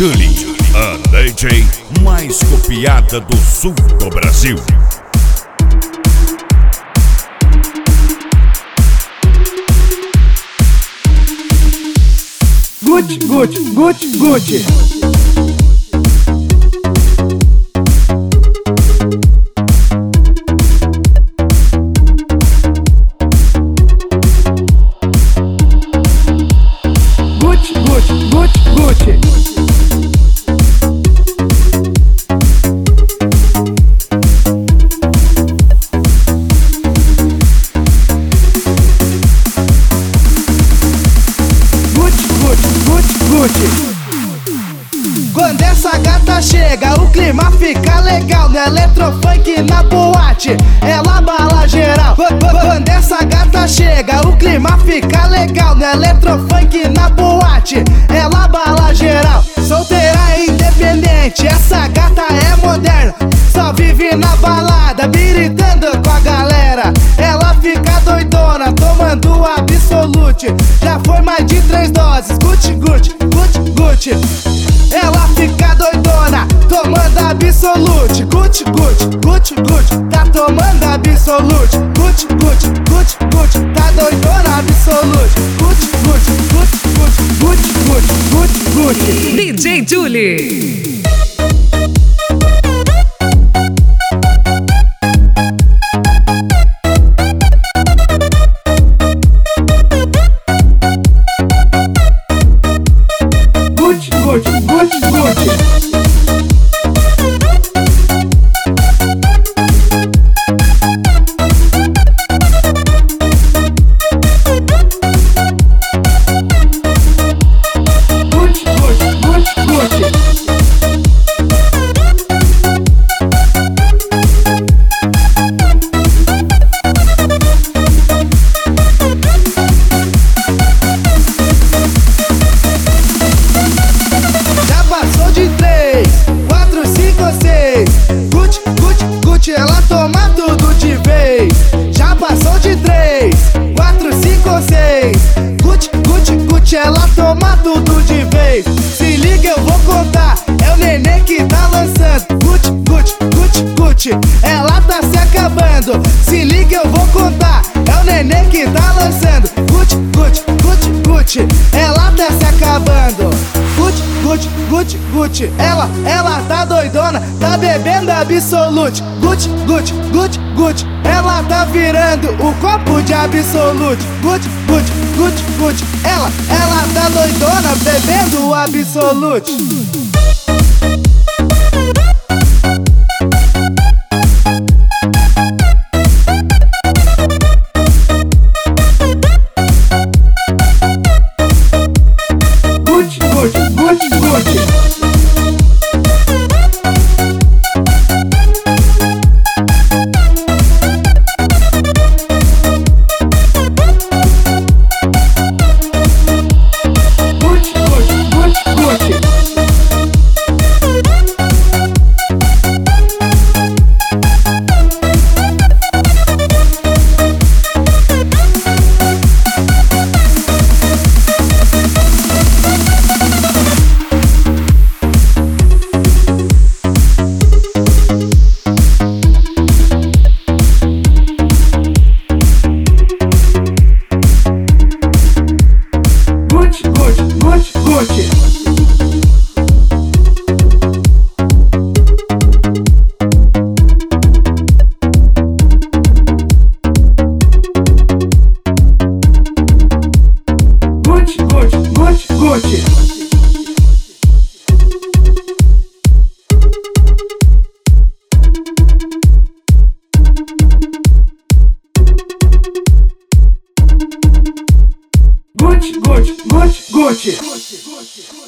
Julie, a DJ mais copiada do sul do Brasil. Gucci, Gucci, Gucci, Gucci. Gucci, Gucci, Gucci, Gucci. Quando essa gata chega, o clima fica legal. No eletrofunk na boate, ela bala geral. Quando essa gata chega, o clima fica legal. No eletrofunk na boate, ela bala geral. Solteira independente, essa gata é moderna. Só vive na balada, biritando com a galera. Ela fica doidona, tomando Absolute. Já foi mais de 3 doses, Gucci, Gucci, Gucci, Gucci. Ela fica doidona, tomando Absolute. Gucci, Gucci, Gucci, Gucci. Tá tomando Absolute. Gucci, Gucci, Gucci, Gucci. Tá doidona Absolute. Gucci, Gucci, Gucci, Gucci, Gucci, Gucci, Gucci. DJ Julie. Ela toma tudo de vez. Já passou de 3, 4, 5 ou 6. Gucci, Gucci, Gucci, ela toma tudo de vez. Se liga, eu vou contar. É o neném que tá lançando. Gucci, Gucci, Gucci, Gucci. Ela tá se acabando. Se liga, eu vou contar. É o neném que tá lançando. Gucci, Gucci, Gucci, Gucci. Ela tá se acabando. Gucci, Gucci, Gucci, Gucci. Ela tá doidona, tá bebendo Absolute. Gucci, Gucci, Gucci, Gucci. Ela tá virando o copo de Absolute. Gucci, Gucci, Gucci, Gucci. Ela tá doidona, bebendo o Absolute. Gucci, Gucci, Gucci, Gucci.